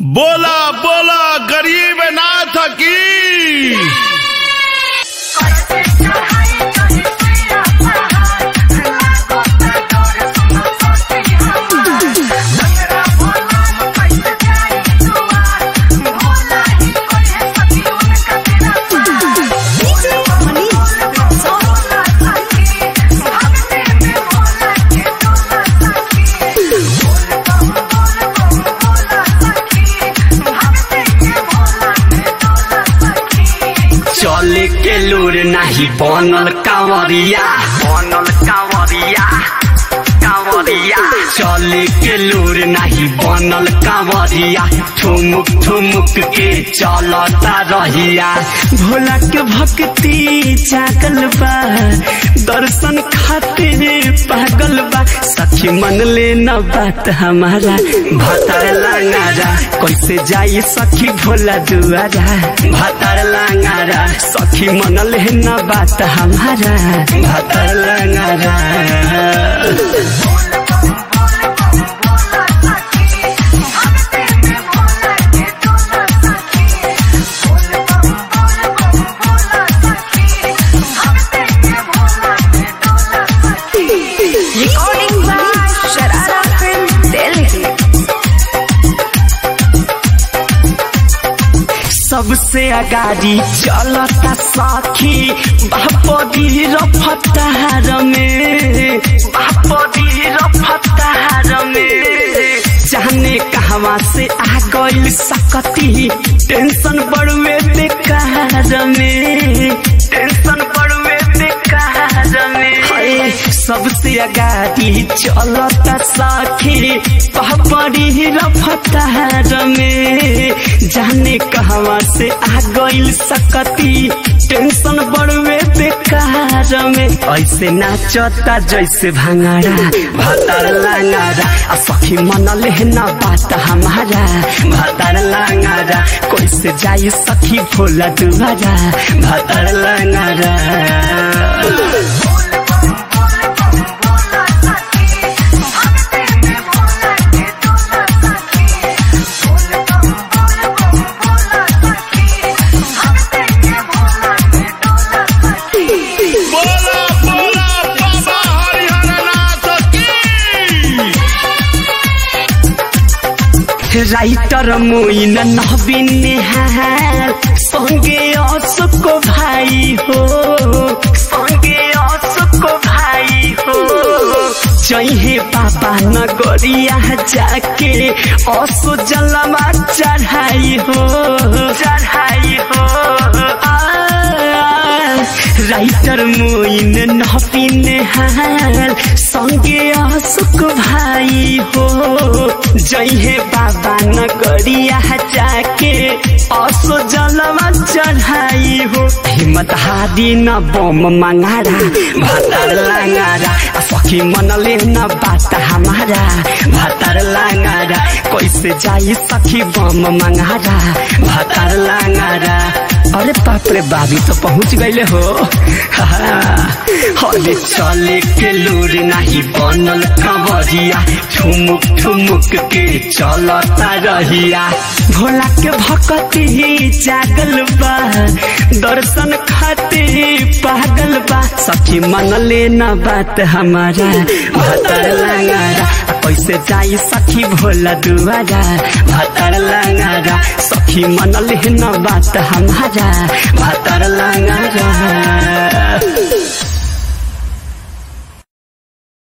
बोला बोला गरीब नाथ की। चले के लूर नहीं बनल कांवरिया, बनल कांवरिया, कांवरिया। चले के लूर नहीं बनल कांवरिया, ठुमुक ठुमुक के चलता रहिया। भोला के भक्ति जागल बा, दर्शन खातिर पागल बा। सखी मन ले न बात हमारा, भतर लांगारा कैसे जाई सखी भोला दुआरा। भतर लांगारा सखी मन ले न बात हमारा, भतर लांगारा। सबसे अगाड़ी चलता सखी बापदी रफ्तार में, बापदी रफ्तार में। जाने कहवा से आ गइल सकती, टेंशन बड़ुए बेकार में, टेंशन बड़ुए बेकार में। सबसे अगाड़ी चलता सखी बापदी रफ्तार में। जाने कहवा से आ गइल सकती, टेंशन बड़ुए बेकार में। ऐसे नाचता जैसे भांगारा, भतर लांगारा। आ सखी मन लेना बात हमारा, भतर लांगारा। कैसे जाई सखी भोला दुआरा, भतर लांगारा। राइटर मोइन नवीन निहाल संगे अशोक भाई हो, संगे अशोक भाई हो। जइहे पापा नगरिया जाके असो जलमा चढ़ाई हो, चढ़ाई हो। राइटर मोइन नवीन निहाल संगे अशोक भाई हो। जइहे बाबा नगरिया जाके असो जलवा चढ़ाई हो। हिम्मत हारी न बम मंगारा, भतर लांगारा। सखी मन ले न बात हमारा, भतर लांगारा। कैसे जाई सखी बम मंगारा, भतर लांगारा। अरे बाप रे बाबी तो पहुँच गईले हो। अरे चले के लूर नहीं बनल कांवरिया, ठुमुक ठुमुक के चलता रहिया। भोला के भक्ति जागल बा, दर्शन खातिर पागल बा। सखी मन ले न बात हमारा, भतर लांगारा। कैसे जाई सखी भोला दुआरा, भतर लांगारा। सखी मन ले न बात हमारा, भतर लांगारा।